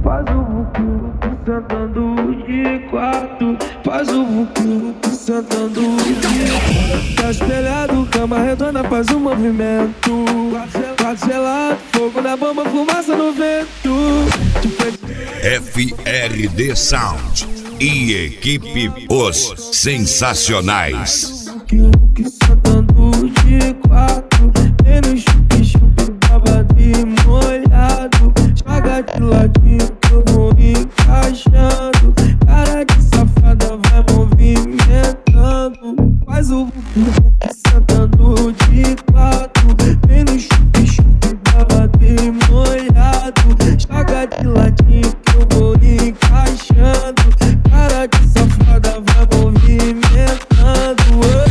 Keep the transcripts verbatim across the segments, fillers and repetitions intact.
Faz o vucu, sentando de quatro. Faz o vucu, sentando de. Tá espelhado, cama redonda, faz um movimento. Quatro gelado, fogo na bomba, fumaça no vento. F R D Sound e equipe Os Sensacionais. Sentando de quatro, vem no chupi-chupi, babado e molhado. Joga de ladinho que eu vou encaixando. Cara de safada vai movimentando. Faz o vucu, sentando de quatro, vem no chupi-chupi, babado e molhado. Joga de ladinho que eu vou encaixando. Cara de safada vai movimentando.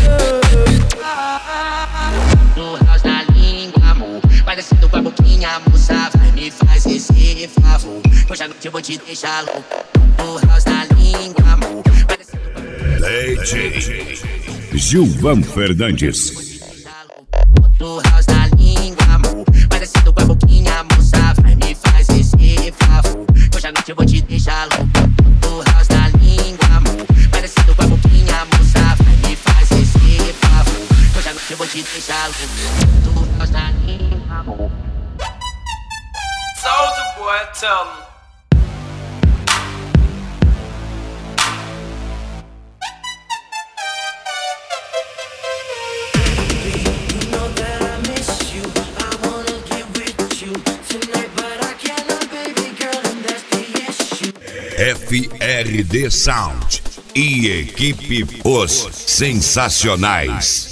No house na língua, amor. Vai descendo com a boquinha, moça. Vai me faz esse favor. Hoje à noite eu vou te deixar louco. No house na língua, amor. Vai descendo com a boquinha. D J Gilvan Fernandes. No house na língua, amor. Vai descendo com a boquinha, moça. Vai me faz esse favor. Hoje à noite eu vou te deixar louco. No house na língua, amor. Vai descendo com a boquinha, moça. Vai me faz esse favor. Hoje à noite eu vou te deixar louco. No house na língua, amor. Soulja Boy, tell him. F R D Sound e equipe Os Sensacionais.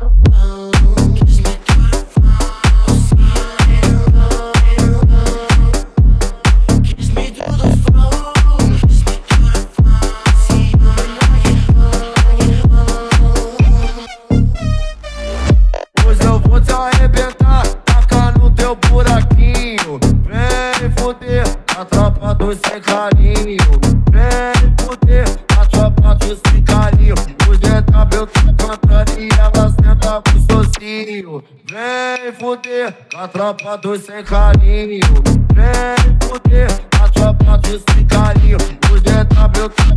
Hoje eu vou te arrebentar, tacar no teu buraquinho. Vem foder a tropa dos sem carinho. Vem foder a tropa dos sem carinho. O D W tá cantando e ela senta com sozinho. Vem foder a tropa dos sem carinho. Vem foder a tropa dos sem carinho. O D W tá